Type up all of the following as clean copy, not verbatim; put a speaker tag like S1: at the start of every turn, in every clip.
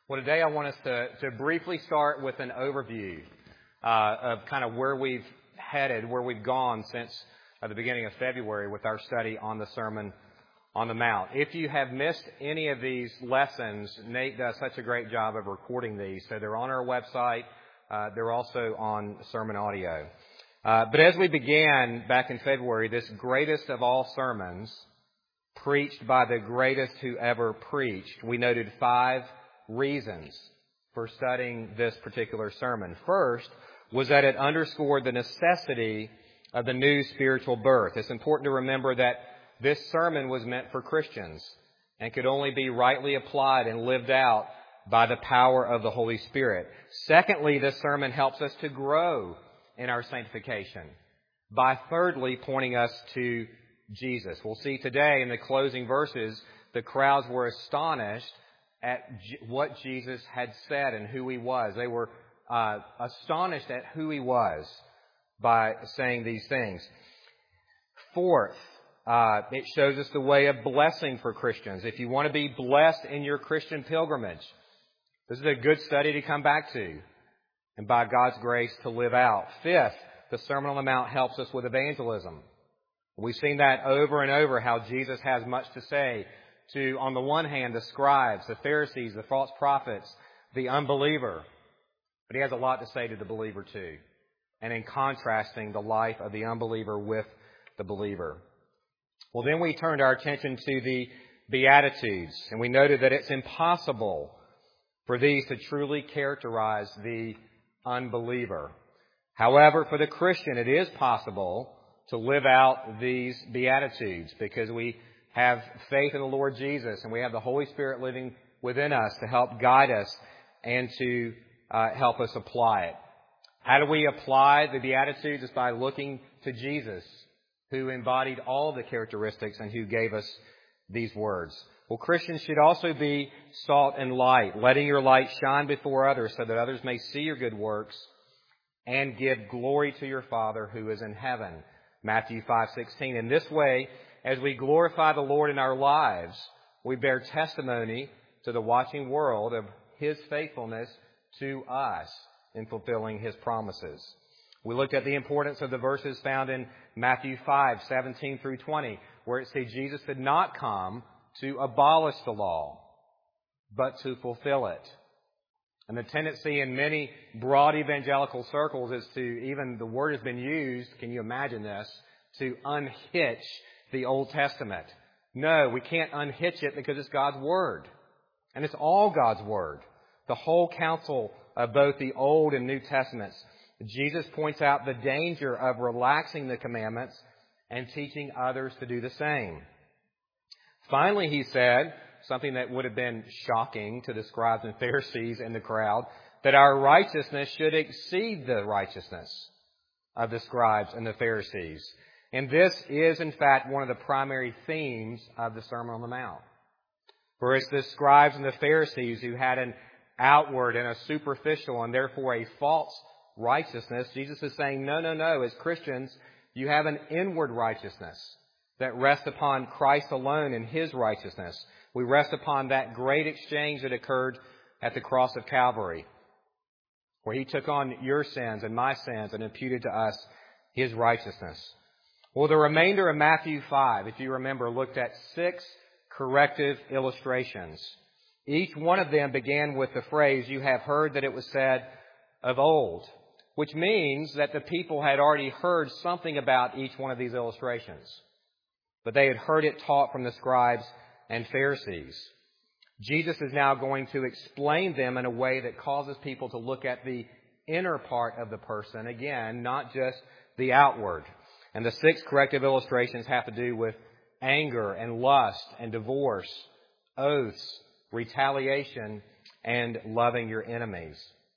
S1: Well, today I want us to briefly start with an overview of kind of where we've headed, where we've gone since the beginning of February with our study on the Sermon on the Mount. If you have missed any of these lessons, Nate does such a great job of recording these. So they're on our website. They're also on Sermon Audio. But as we began back in February, this greatest of all sermons, preached by the greatest who ever preached, we noted 5 reasons for studying this particular sermon. First was that it underscored the necessity of the new spiritual birth. It's important to remember that this sermon was meant for Christians and could only be rightly applied and lived out by the power of the Holy Spirit. Secondly, this sermon helps us to grow in our sanctification by thirdly pointing us to Jesus. We'll see today in the closing verses, the crowds were astonished at what Jesus had said and who He was. They were astonished at who He was by saying these things. Fourth, it shows us the way of blessing for Christians. If you want to be blessed in your Christian pilgrimage, this is a good study to come back to and by God's grace to live out. Fifth, the Sermon on the Mount helps us with evangelism. We've seen that over and over, how Jesus has much to say to, on the one hand, the scribes, the Pharisees, the false prophets, the unbeliever. But He has a lot to say to the believer too. And in contrasting the life of the unbeliever with the believer. Well, then we turned our attention to the Beatitudes. And we noted that it's impossible for these to truly characterize the unbeliever. However, for the Christian, it is possible to live out these Beatitudes because we have faith in the Lord Jesus and we have the Holy Spirit living within us to help guide us and to help us apply it. How do we apply the Beatitudes? It's by looking to Jesus, who embodied all the characteristics and who gave us these words. Well, Christians should also be salt and light, letting your light shine before others so that others may see your good works and give glory to your Father who is in heaven. Matthew 5:16. In this way, as we glorify the Lord in our lives, we bear testimony to the watching world of His faithfulness to us in fulfilling His promises. We looked at the importance of the verses found in Matthew 5:17 through 20, where it says Jesus did not come to abolish the law, but to fulfill it. And the tendency in many broad evangelical circles is to, even the word has been used, can you imagine this, to unhitch the Old Testament. No, we can't unhitch it because it's God's Word. And it's all God's Word. The whole counsel of both the Old and New Testaments. Jesus points out the danger of relaxing the commandments and teaching others to do the same. Finally, He said, something that would have been shocking to the scribes and Pharisees in the crowd, that our righteousness should exceed the righteousness of the scribes and the Pharisees. And this is, in fact, one of the primary themes of the Sermon on the Mount. For it's the scribes and the Pharisees who had an outward and a superficial and therefore a false righteousness. Jesus is saying, no. As Christians, you have an inward righteousness that rests upon Christ alone and His righteousness. We rest upon that great exchange that occurred at the cross of Calvary, where He took on your sins and my sins and imputed to us His righteousness. Well, the remainder of Matthew 5, if you remember, looked at 6 corrective illustrations. Each one of them began with the phrase, "You have heard that it was said of old," which means that the people had already heard something about each one of these illustrations. But they had heard it taught from the scribes and Pharisees. Jesus is now going to explain them in a way that causes people to look at the inner part of the person, again, not just the outward. And the 6 corrective illustrations have to do with anger and lust and divorce, oaths, retaliation, and loving your enemies.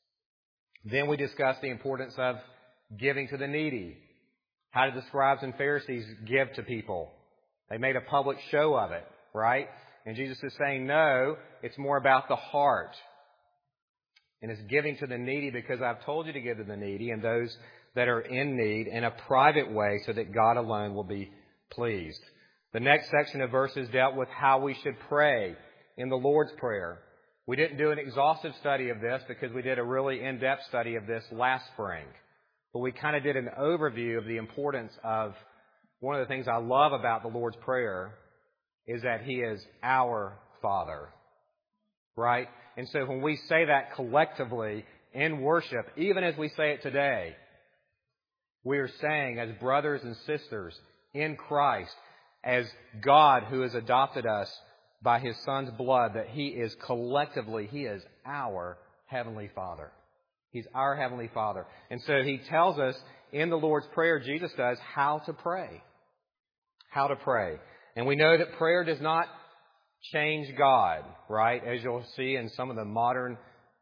S1: Then we discussed the importance of giving to the needy. How did the scribes and Pharisees give to people? They made a public show of it, right? And Jesus is saying, no, it's more about the heart. And it's giving to the needy because I've told you to give to the needy and those that are in need in a private way so that God alone will be pleased. The next section of verses dealt with how we should pray in the Lord's Prayer. We didn't do an exhaustive study of this because we did a really in-depth study of this last spring. But we kind of did an overview of the importance of one of the things I love about the Lord's Prayer is that He is our Father. Right? And so when we say that collectively in worship, even as we say it today, we are saying as brothers and sisters in Christ, as God who has adopted us by His Son's blood, that He is collectively, He is our Heavenly Father. He's our Heavenly Father. And so He tells us in the Lord's Prayer, Jesus does, how to pray. How to pray. And we know that prayer does not change God, right? As you'll see in some of the modern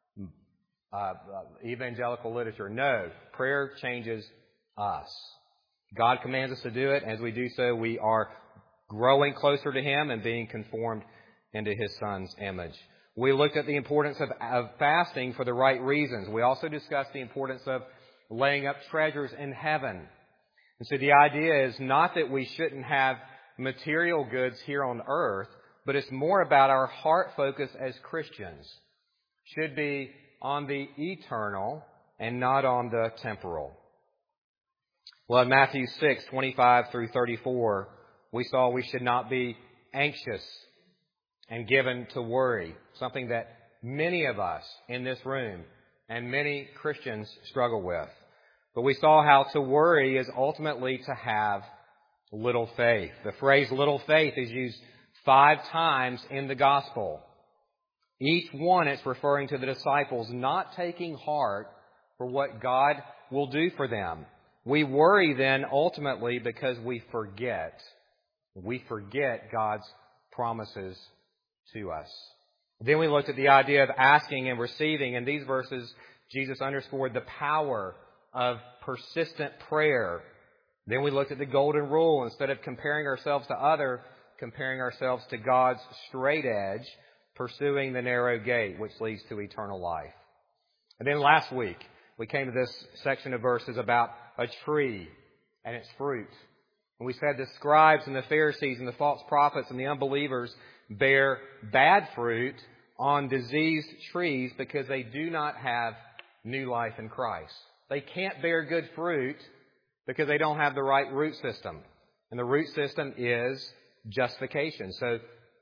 S1: evangelical literature. No, prayer changes us. God commands us to do it. As we do so, we are growing closer to Him and being conformed into His Son's image. We looked at the importance of fasting for the right reasons. We also discussed the importance of laying up treasures in heaven. And so the idea is not that we shouldn't have material goods here on earth, but it's more about our heart focus as Christians. Should be on the eternal and not on the temporal. Well, in Matthew 6:25 through 34, we saw we should not be anxious and given to worry, something that many of us in this room and many Christians struggle with. But we saw how to worry is ultimately to have little faith. The phrase little faith is used 5 times in the gospel. Each one it's referring to the disciples not taking heart for what God will do for them. We worry then ultimately because we forget. We forget God's promises to us. Then we looked at the idea of asking and receiving. In these verses, Jesus underscored the power of persistent prayer. Then we looked at the golden rule. Instead of comparing ourselves to others, comparing ourselves to God's straight edge, pursuing the narrow gate, which leads to eternal life. And then last week, we came to this section of verses about a tree and its fruit. And we said the scribes and the Pharisees and the false prophets and the unbelievers bear bad fruit on diseased trees because they do not have new life in Christ. They can't bear good fruit because they don't have the right root system. And the root system is justification. So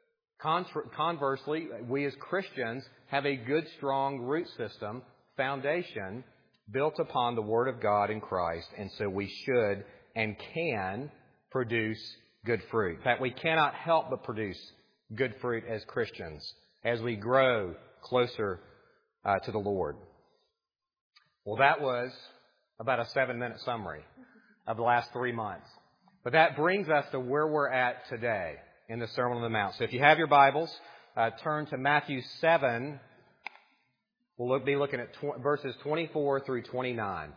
S1: conversely, we as Christians have a good, strong root system, foundation, built upon the Word of God in Christ. And so we should and can produce good fruit. In fact, we cannot help but produce good fruit as Christians as we grow closer to the Lord. Well, that was about a 7-minute summary of the last 3 months. But that brings us to where we're at today in the Sermon on the Mount. So if you have your Bibles, turn to Matthew 7. We'll be looking at verses 24 through 29.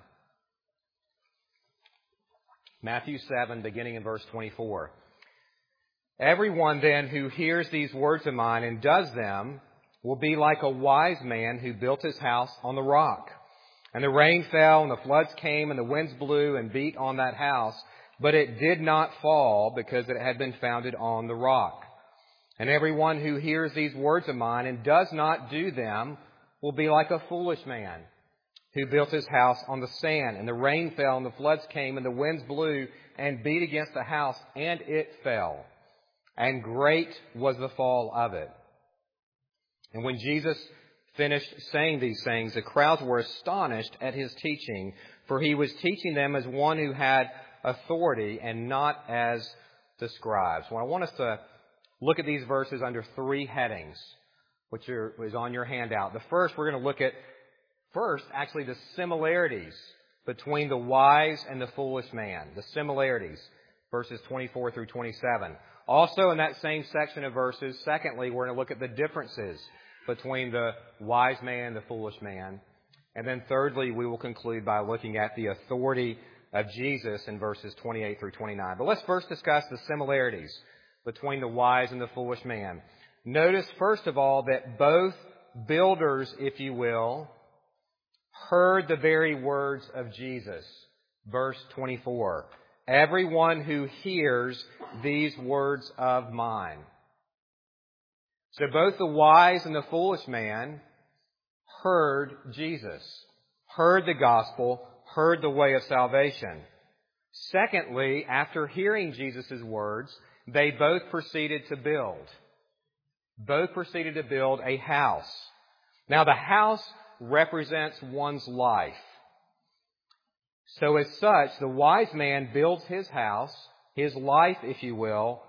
S1: Matthew 7, beginning in verse 24. Everyone then who hears these words of mine and does them will be like a wise man who built his house on the rock. And the rain fell, and the floods came, and the winds blew and beat on that house, but it did not fall because it had been founded on the rock. And everyone who hears these words of mine and does not do them will be like a foolish man who built his house on the sand. And the rain fell, and the floods came, and the winds blew and beat against the house, and it fell. And great was the fall of it. And when Jesus finished saying these things, the crowds were astonished at his teaching, for he was teaching them as one who had authority and not as the scribes. Well, I want us to look at these verses under 3 headings, which is on your handout. The first, we're going to look at actually the similarities between the wise and the foolish man. The similarities, verses 24 through 27. Also in that same section of verses, secondly, we're going to look at the differences between the wise man and the foolish man. And then thirdly, we will conclude by looking at the authority of Jesus in verses 28 through 29. But let's first discuss the similarities between the wise and the foolish man. Notice, first of all, that both builders, if you will, heard the very words of Jesus. Verse 24. Everyone who hears these words of mine. So both the wise and the foolish man heard Jesus, heard the gospel, heard the way of salvation. Secondly, after hearing Jesus' words, they both proceeded to build. Both proceeded to build a house. Now the house represents one's life. So as such, the wise man builds his house, his life, if you will,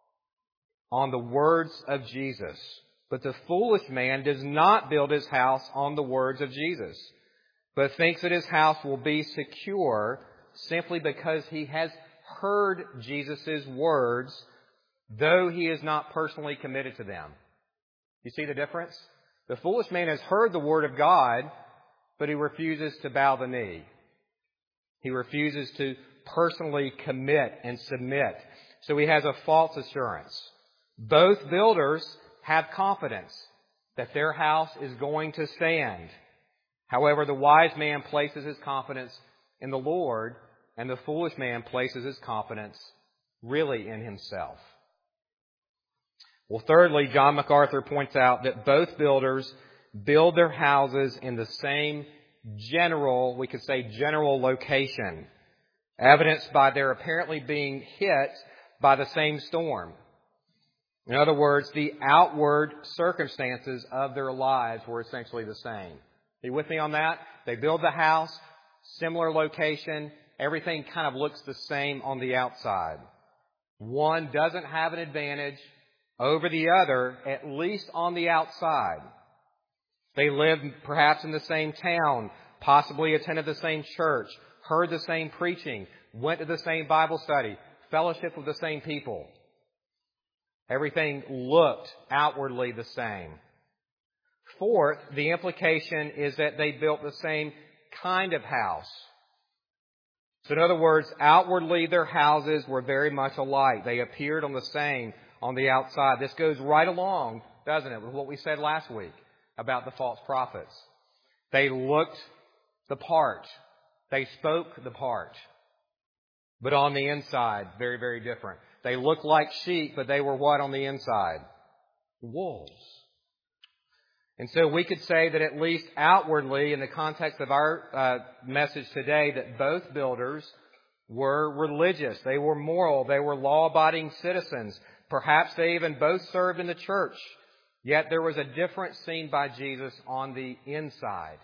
S1: on the words of Jesus. But the foolish man does not build his house on the words of Jesus, but thinks that his house will be secure simply because he has heard Jesus' words, though he is not personally committed to them. You see the difference? The foolish man has heard the word of God, but he refuses to bow the knee. He refuses to personally commit and submit. So he has a false assurance. Both builders have confidence that their house is going to stand. However, the wise man places his confidence in the Lord, and the foolish man places his confidence really in himself. Well, thirdly, John MacArthur points out that both builders build their houses in the same general location, evidenced by their apparently being hit by the same storm. In other words, the outward circumstances of their lives were essentially the same. Are you with me on that? They build the house, similar location, everything kind of looks the same on the outside. One doesn't have an advantage over the other, at least on the outside. They lived perhaps in the same town, possibly attended the same church, heard the same preaching, went to the same Bible study, fellowship with the same people. Everything looked outwardly the same. Fourth, the implication is that they built the same kind of house. So in other words, outwardly their houses were very much alike. They appeared on the same on the outside. This goes right along, doesn't it, with what we said last week about the false prophets. They looked the part. They spoke the part. But on the inside, very, very different. They looked like sheep, but they were what on the inside? Wolves. And so we could say that at least outwardly, in the context of our message today, that both builders were religious. They were moral. They were law-abiding citizens. Perhaps they even both served in the church. Yet there was a difference seen by Jesus on the inside.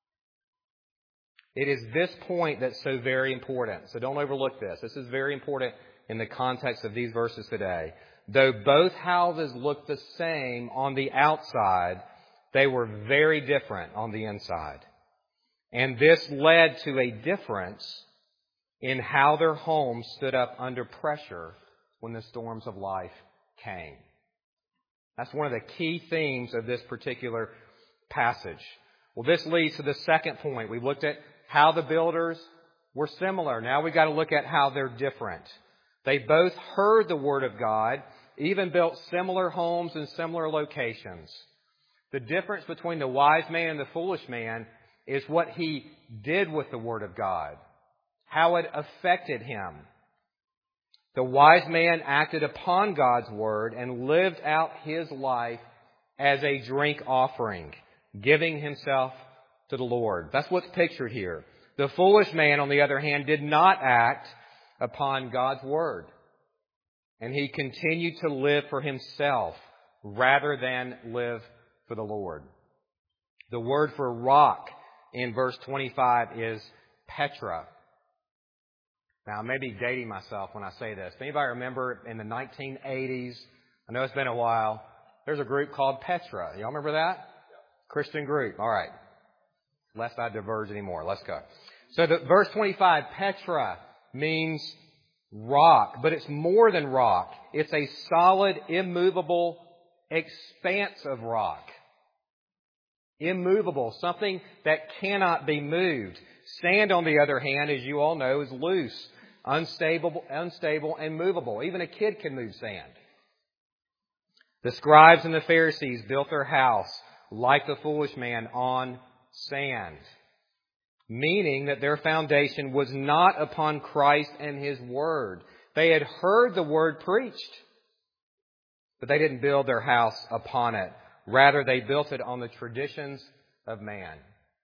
S1: It is this point that's so very important. So don't overlook this. This is very important in the context of these verses today. Though both houses looked the same on the outside, they were very different on the inside. And this led to a difference in how their homes stood up under pressure when the storms of life came. That's one of the key themes of this particular passage. Well, this leads to the second point. We looked at how the builders were similar. Now we've got to look at how they're different. They both heard the Word of God, even built similar homes in similar locations. The difference between the wise man and the foolish man is what he did with the Word of God, how it affected him. The wise man acted upon God's Word and lived out his life as a drink offering, giving himself to the Lord. That's what's pictured here. The foolish man, on the other hand, did not act upon God's Word. And he continued to live for himself rather than live for the Lord. The word for rock in verse 25 is Petra. Now, I may be dating myself when I say this. Anybody remember in the 1980s, I know it's been a while, there's a group called Petra. Y'all remember that? Christian group. All right. Lest I diverge anymore. Let's go. So verse 25, Petra means rock, but it's more than rock. It's a solid, immovable expanse of rock. Immovable, something that cannot be moved. Sand, on the other hand, as you all know, is loose, unstable, and movable. Even a kid can move sand. The scribes and the Pharisees built their house, like the foolish man, on sand, meaning that their foundation was not upon Christ and His Word. They had heard the Word preached. But they didn't build their house upon it. Rather, they built it on the traditions of man.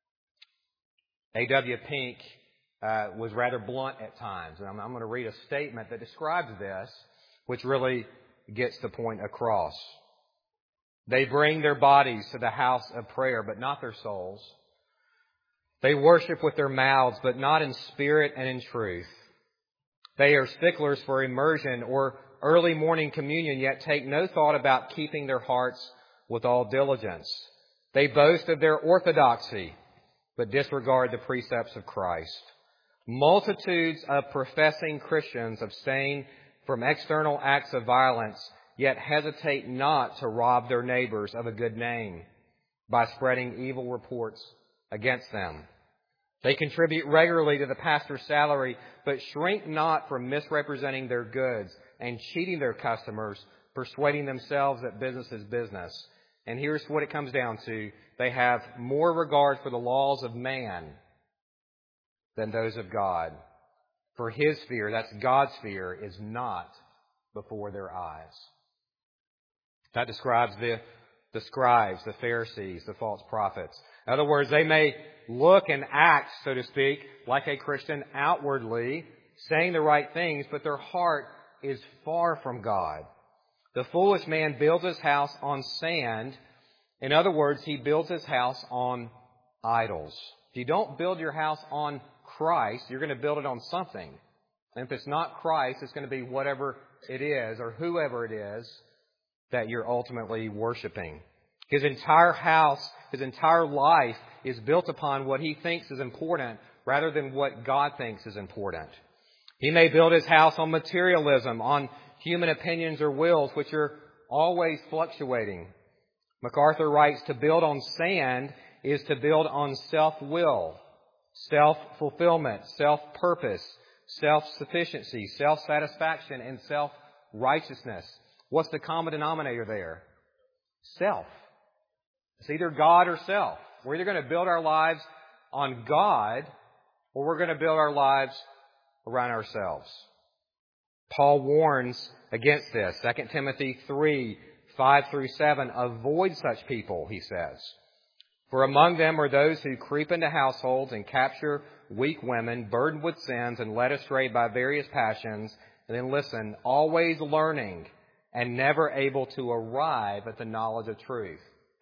S1: A.W. Pink was rather blunt at times. And I'm going to read a statement that describes this, which really gets the point across. They bring their bodies to the house of prayer, but not their souls. They worship with their mouths, but not in spirit and in truth. They are sticklers for immersion or early morning communion, yet take no thought about keeping their hearts with all diligence. They boast of their orthodoxy, but disregard the precepts of Christ. Multitudes of professing Christians abstain from external acts of violence, yet hesitate not to rob their neighbors of a good name by spreading evil reports against them. They contribute regularly to the pastor's salary, but shrink not from misrepresenting their goods and cheating their customers, persuading themselves that business is business. And here's what it comes down to. They have more regard for the laws of man than those of God. For His fear, that's God's fear, is not before their eyes. That describes the scribes, the Pharisees, the false prophets. In other words, they may look and act, so to speak, like a Christian outwardly, saying the right things, but their heart is far from God. The foolish man builds his house on sand. In other words, he builds his house on idols. If you don't build your house on Christ, you're going to build it on something. And if it's not Christ, it's going to be whatever it is or whoever it is that you're ultimately worshiping. His entire house, his entire life is built upon what he thinks is important rather than what God thinks is important. He may build his house on materialism, on human opinions or wills, which are always fluctuating. MacArthur writes, to build on sand is to build on self-will, self-fulfillment, self-purpose, self-sufficiency, self-satisfaction, and self-righteousness. What's the common denominator there? Self. It's either God or self. We're either going to build our lives on God or we're going to build our lives around ourselves. Paul warns against this. 2 Timothy 3, 5 through 7. Avoid such people, he says. For among them are those who creep into households and capture weak women, burdened with sins and led astray by various passions. And then listen, always learning and never able to arrive at the knowledge of truth.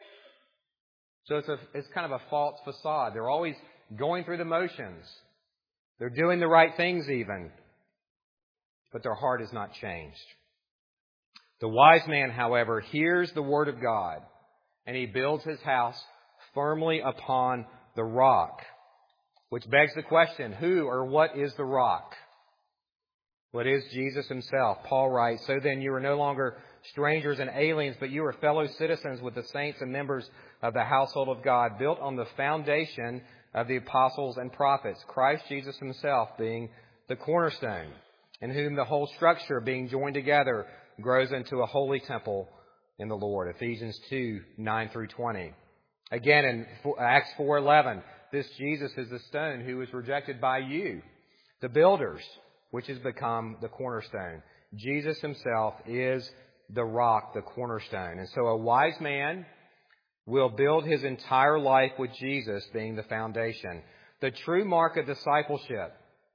S1: So it's kind of a false facade. They're always going through the motions. They're doing the right things even. But their heart is not changed. The wise man, however, hears the word of God, and he builds his house firmly upon the rock. Which begs the question, who or what is the rock? Well, it is Jesus himself. Paul writes, so then you are no longer strangers and aliens, but you are fellow citizens with the saints and members of the household of God, built on the foundation of the apostles and prophets, Christ Jesus himself being the cornerstone, in whom the whole structure being joined together grows into a holy temple in the Lord. Ephesians 2, 9 through 20. Again, in Acts 4:11, this Jesus is the stone who was rejected by you, the builders, which has become the cornerstone. Jesus himself is the rock, the cornerstone. And so a wise man will build his entire life with Jesus being the foundation. The true mark of discipleship,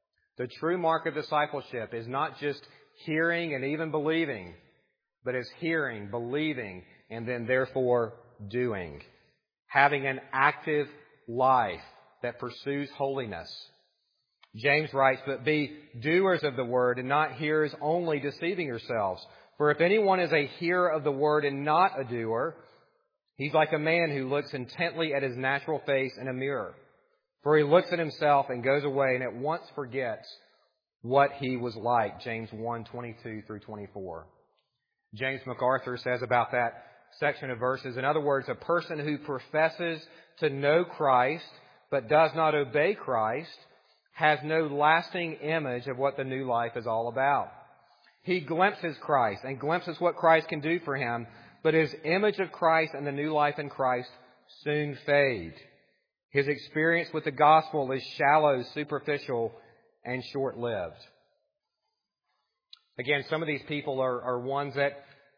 S1: is not just hearing and even believing, but it's hearing, believing, and then therefore doing. Having an active life that pursues holiness. James writes, but be doers of the word and not hearers only, deceiving yourselves. For if anyone is a hearer of the word and not a doer, he's like a man who looks intently at his natural face in a mirror. For he looks at himself and goes away and at once forgets what he was like. James 1, 22 through 24. James MacArthur says about that section of verses, in other words, a person who professes to know Christ but does not obey Christ has no lasting image of what the new life is all about. He glimpses Christ and glimpses what Christ can do for him, but his image of Christ and the new life in Christ soon fade. His experience with the gospel is shallow, superficial, and short-lived. Again, some of these people are ones that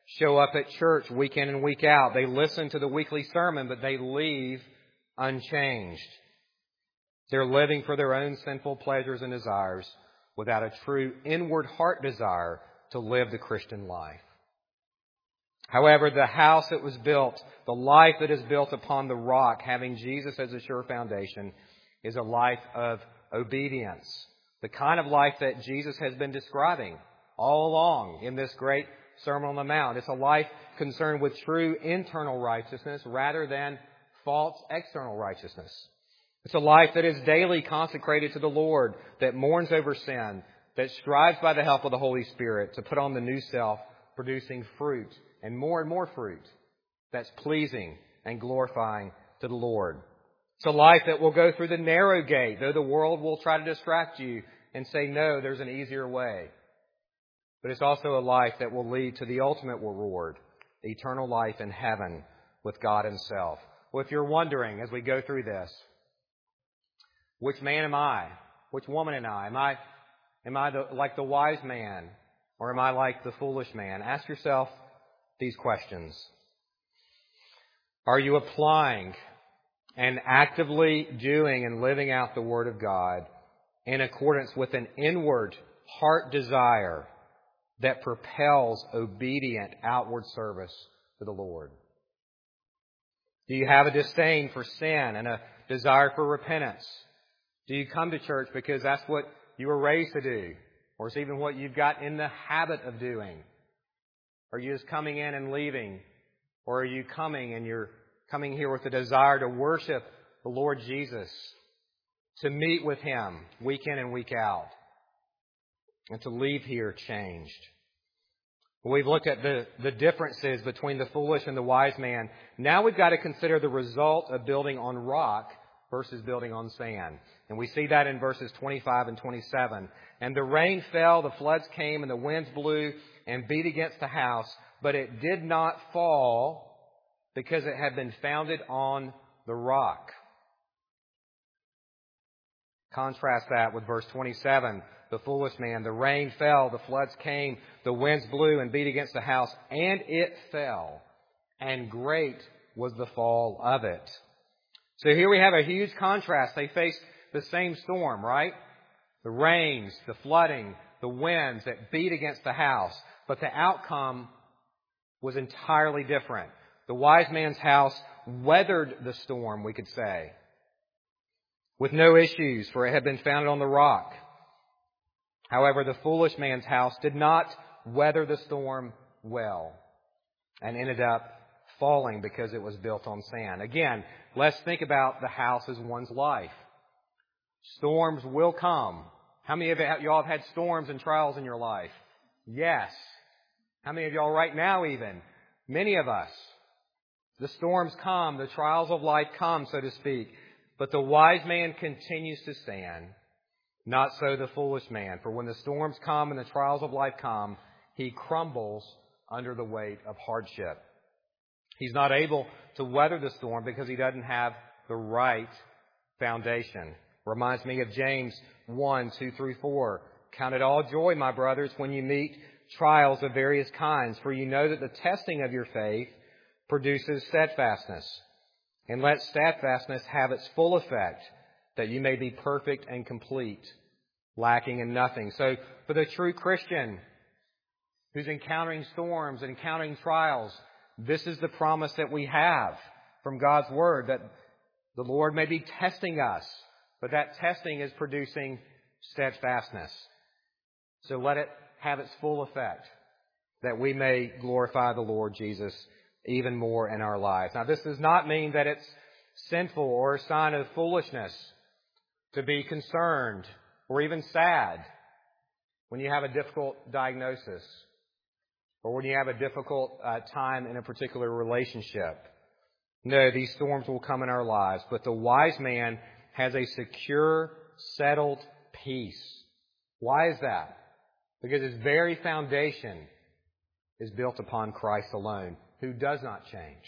S1: show up at church week in and week out. They listen to the weekly sermon, but they leave unchanged. They're living for their own sinful pleasures and desires without a true inward heart desire to live the Christian life. However, the house that was built, the life that is built upon the rock, having Jesus as a sure foundation, is a life of obedience. The kind of life that Jesus has been describing all along in this great Sermon on the Mount. It's a life concerned with true internal righteousness rather than false external righteousness. It's a life that is daily consecrated to the Lord, that mourns over sin, that strives by the help of the Holy Spirit to put on the new self, producing fruit and more fruit that's pleasing and glorifying to the Lord. It's a life that will go through the narrow gate, though the world will try to distract you and say, no, there's an easier way. But it's also a life that will lead to the ultimate reward, eternal life in heaven with God Himself. Well, if you're wondering as we go through this, which man am I? Which woman am I? Am I like the wise man, or am I like the foolish man? Ask yourself these questions. Are you applying and actively doing and living out the Word of God in accordance with an inward heart desire that propels obedient outward service to the Lord? Do you have a disdain for sin and a desire for repentance? Do you come to church because that's what you were raised to do? Or it's even what you've got in the habit of doing? Are you just coming in and leaving? Or are you coming and you're coming here with a desire to worship the Lord Jesus, to meet with Him week in and week out, and to leave here changed? We've looked at the differences between the foolish and the wise man. Now we've got to consider the result of building on rock versus building on sand. And we see that in verses 25 and 27. And the rain fell, the floods came, and the winds blew and beat against the house, but it did not fall because it had been founded on the rock. Contrast that with verse 27. The foolish man, the rain fell, the floods came, the winds blew and beat against the house, and it fell, and great was the fall of it. So here we have a huge contrast. They faced the same storm, right? The rains, the flooding, the winds that beat against the house. But the outcome was entirely different. The wise man's house weathered the storm, we could say, with no issues, for it had been founded on the rock. However, the foolish man's house did not weather the storm well and ended up falling because it was built on sand. Again, let's think about the house as one's life. Storms will come. How many of y'all have had storms and trials in your life? Yes. How many of y'all right now even? Many of us. The storms come, the trials of life come, so to speak. But the wise man continues to stand. Not so the foolish man. For when the storms come and the trials of life come, he crumbles under the weight of hardship. He's not able to weather the storm because he doesn't have the right foundation. Reminds me of James 1, 2 through 4. Count it all joy, my brothers, when you meet trials of various kinds, for you know that the testing of your faith produces steadfastness. And let steadfastness have its full effect, that you may be perfect and complete, lacking in nothing. So for the true Christian who's encountering storms, encountering trials, this is the promise that we have from God's Word, that the Lord may be testing us, but that testing is producing steadfastness. So let it have its full effect, that we may glorify the Lord Jesus even more in our lives. Now, this does not mean that it's sinful or a sign of foolishness to be concerned or even sad when you have a difficult diagnosis or when you have a difficult time in a particular relationship. No, these storms will come in our lives, but the wise man has a secure, settled peace. Why is that? Because his very foundation is built upon Christ alone, who does not change.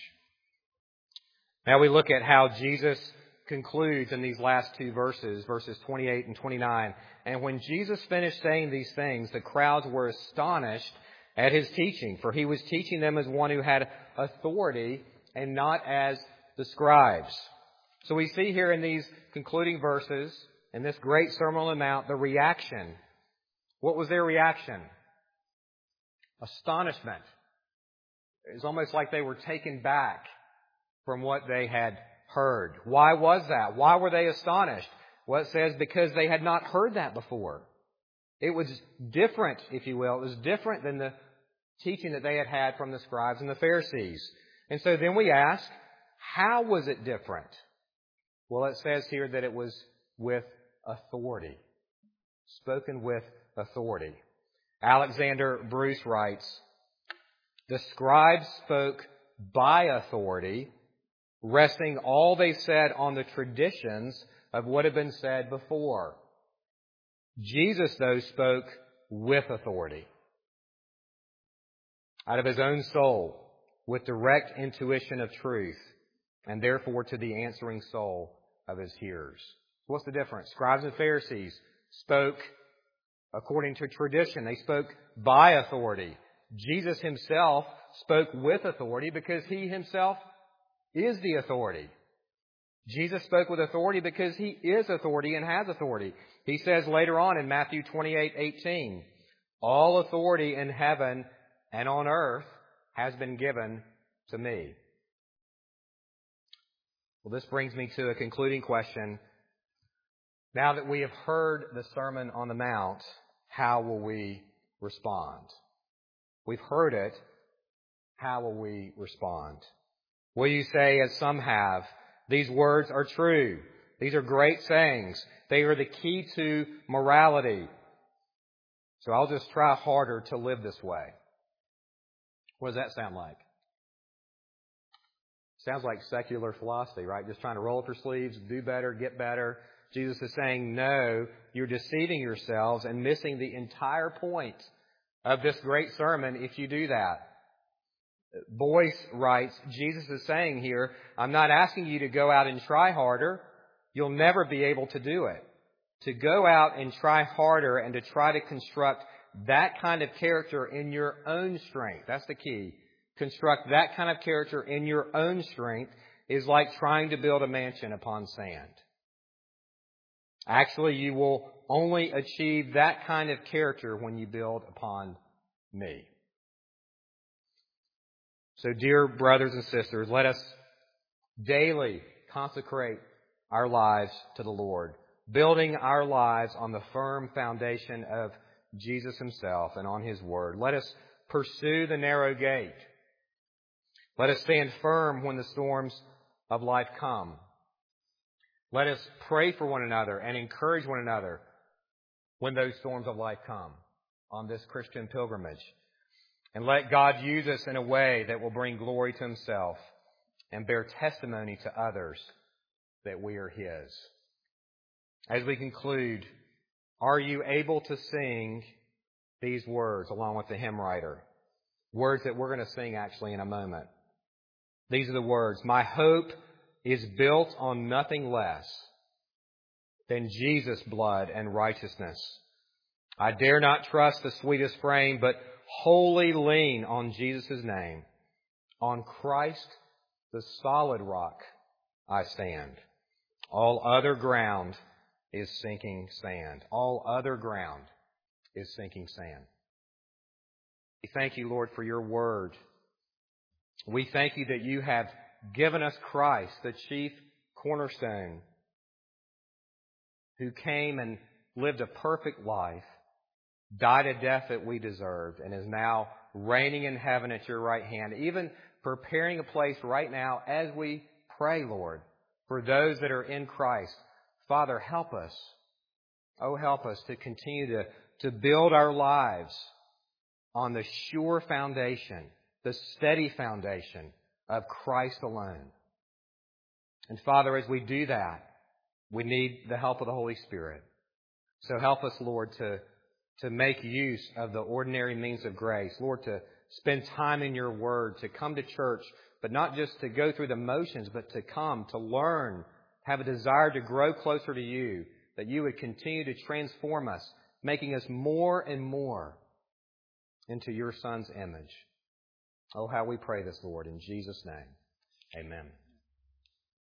S1: Now we look at how Jesus concludes in these last two verses, verses 28 and 29. And when Jesus finished saying these things, the crowds were astonished at his teaching, for he was teaching them as one who had authority and not as the scribes. So we see here in these concluding verses, in this great Sermon on the Mount, the reaction. What was their reaction? Astonishment. It was almost like they were taken back from what they had heard. Why was that? Why were they astonished? Well, it says because they had not heard that before. It was different, if you will. It was different than the teaching that they had had from the scribes and the Pharisees. And so then we ask, how was it different? Well, it says here that it was with authority. Spoken with authority. Alexander Bruce writes, the scribes spoke by authority, resting all they said on the traditions of what had been said before. Jesus, though, spoke with authority, out of his own soul, with direct intuition of truth, and therefore to the answering soul of his hearers. What's the difference? Scribes and Pharisees spoke according to tradition. They spoke by authority. Jesus himself spoke with authority because he himself is the authority. Jesus spoke with authority because he is authority and has authority. He says later on in Matthew 28:18, all authority in heaven and on earth has been given to me. Well, this brings me to a concluding question. Now that we have heard the Sermon on the Mount, how will we respond? We've heard it. How will we respond? Will you say, as some have, these words are true. These are great sayings. They are the key to morality. So I'll just try harder to live this way. What does that sound like? Sounds like secular philosophy, right? Just trying to roll up your sleeves, do better, get better. Jesus is saying, no, you're deceiving yourselves and missing the entire point of this great sermon if you do that. Boyce writes, Jesus is saying here, I'm not asking you to go out and try harder. You'll never be able to do it. To go out and try harder and to try to construct that kind of character in your own strength. That's the key. Construct that kind of character in your own strength is like trying to build a mansion upon sand. Actually, you will only achieve that kind of character when you build upon me. So, dear brothers and sisters, let us daily consecrate our lives to the Lord, building our lives on the firm foundation of Jesus himself and on his word. Let us pursue the narrow gate. Let us stand firm when the storms of life come. Let us pray for one another and encourage one another when those storms of life come on this Christian pilgrimage. And let God use us in a way that will bring glory to himself and bear testimony to others that we are his. As we conclude, are you able to sing these words along with the hymn writer? Words that we're going to sing actually in a moment. These are the words. My hope is built on nothing less than Jesus' blood and righteousness. I dare not trust the sweetest frame, but wholly lean on Jesus' name. On Christ, the solid rock, I stand. All other ground is sinking sand. All other ground is sinking sand. We thank you, Lord, for your word. We thank you that you have given us Christ, the chief cornerstone, who came and lived a perfect life, died a death that we deserved, and is now reigning in heaven at your right hand, even preparing a place right now as we pray, Lord, for those that are in Christ. Father, help us. Oh, help us to continue to build our lives on the sure foundation, the steady foundation of Christ alone. And Father, as we do that, we need the help of the Holy Spirit. So help us, Lord, to make use of the ordinary means of grace. Lord, to spend time in your word, to come to church, but not just to go through the motions, but to come, to learn, have a desire to grow closer to you, that you would continue to transform us, making us more and more into your Son's image. Oh, how we pray this, Lord, in Jesus' name. Amen.